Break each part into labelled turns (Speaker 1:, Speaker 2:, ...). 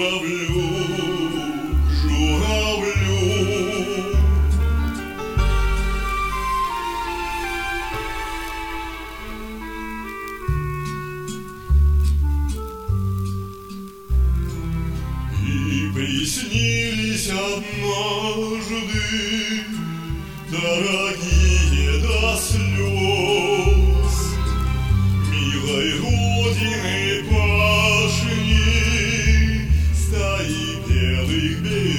Speaker 1: журавлю, журавлю. И приснились однажды дорогие до слез милой родины пашни, стаи белых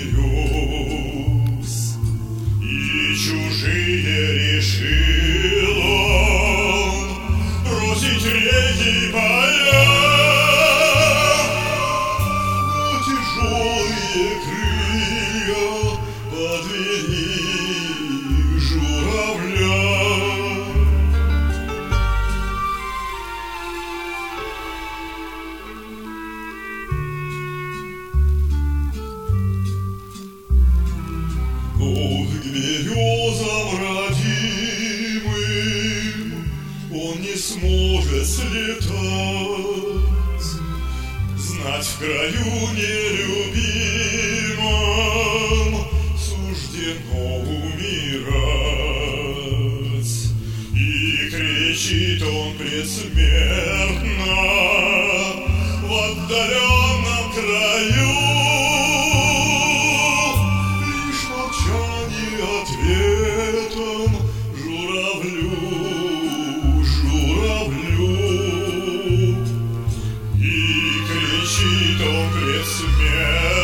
Speaker 1: берез. И чужие решил он бросить реки и поля, но тяжелые крылья подвели журавля. Вот к березам родимым он не сможет слетать, знать в краю нелюбимом суждено умирать. И кричит он предсмертно в отдаленном краю, лишь молчание ответом журавлю, журавлю. И кричит он предсмертно